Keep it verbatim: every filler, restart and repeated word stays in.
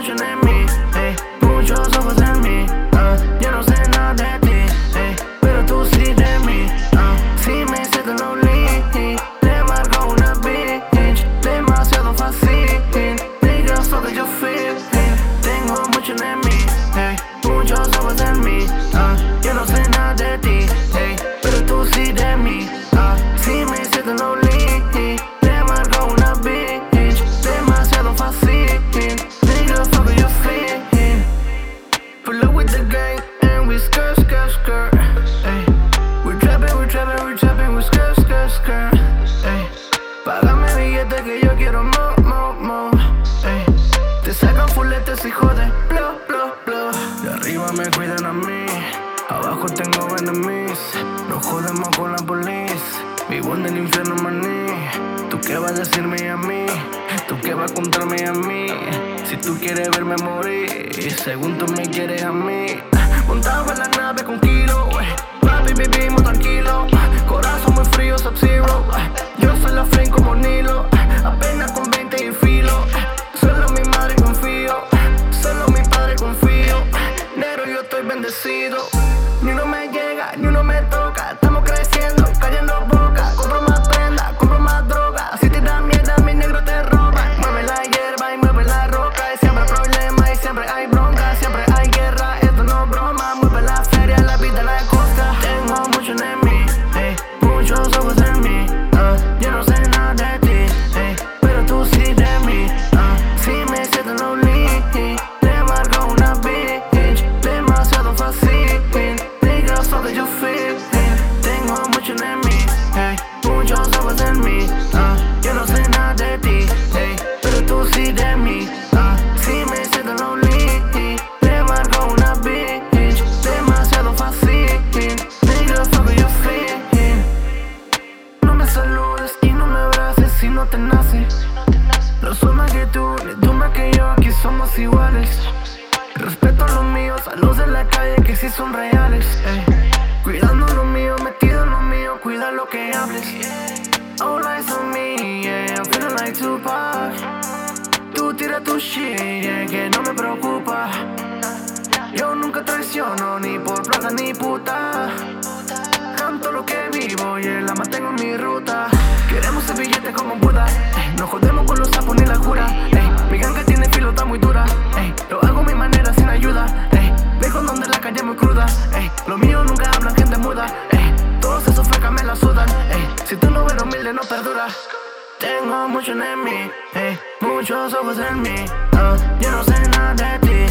mucho en mí, ey, muchos ojos en mí. Uh, yo no sé nada de ti, ey, pero tú sí de mí. Uh, si me siento lonely, te marco una bitch, demasiado fácil. Niggas fuck that you feel. Tengo mucho en mí, ey, muchos ojos en mí. Uh, yo no sé nada de ti, ey, pero tú sí de mí. Uh, si me siento lonely, te marco una bitch, demasiado fácil. Niggas fuck that you feel. Pull up with the gang and we skirt, skirt, skirt. Ey, we trapping, we trapping, we trapping, we skirt, skirt, skirt. Ey, págame billete que yo quiero mo, mo, mo. Ey, te sacan fuletes y jode, blo, blo, blo. De arriba me cuidan a mí, abajo tengo enemies. No jodemos con la police, vivo en el infierno, maní. ¿Tú qué vas a decirme a mí? ¿Tú qué vas a contarme a mí? Si tú quieres verme morir, según tú me quieres a mí. Montado en la nave con kilo, papi, vivimos tranquilo. Corazón muy frío, Sub-Zero. Yo soy la flame como Nilo, apenas con veinte y filo. Solo mi madre confío, solo mi padre confío. Negro, yo estoy bendecido. Ni uno me llega, ni uno me toca. Estamos creciendo, cayendo boca. Compro más prenda, compro más droga. Si te da mierda, mi negro te roba. Mueve la hierba y mueve la roca. Y siempre hay problemas y siempre hay bronca. Siempre hay guerra, esto no es broma. Mueve la feria, la vida, la costa. Tengo mucho en mí, ey, muchos ojos en mí. Uh, yo no sé nada de ti, ey, pero tú sí de mí. Uh, si me siento lonely, te marco una bitch, demasiado fácil. Niggas fuck that you feel. Tengo mucho en mí, ey, muchos ojos en mí. Uh, yo no sé nada de ti, ey, pero tú sí de mí. Uh, si me siento lonely, te marco una bitch, demasiado fácil. Niggas fuck that you feel. No me saludes y no me abraces si no te nace. No soy más que tú, ni tú más que yo, aquí somos iguales. Respeto a los míos, a los de la calle que sí son reales, ey. Cuidando lo mío, metido en lo mío, cuida lo que hables. All eyes on me, yeah, I'm feeling like Tupac. Tú tira tu shit, yeah, que no me preocupa. Yo nunca traiciono, ni por plata ni puta. Canto lo que vivo, yeah, la mantengo en mi ruta. Queremos el billete como Buda, ey. No jodemos con los sapos ni la jura, ey. Mi ganga tiene filo, está muy dura, ey. Lo hago a mi manera sin ayuda, ey. Dejo donde la calle muy cruda, ey. Lo mío nunca hablan, gente muda, ey. Todos esos fecas me la sudan, ey. Si tú no eres humilde no perdura. Tengo mucho en mí, ey, muchos ojos en mí. Uh, yo no sé nada de ti,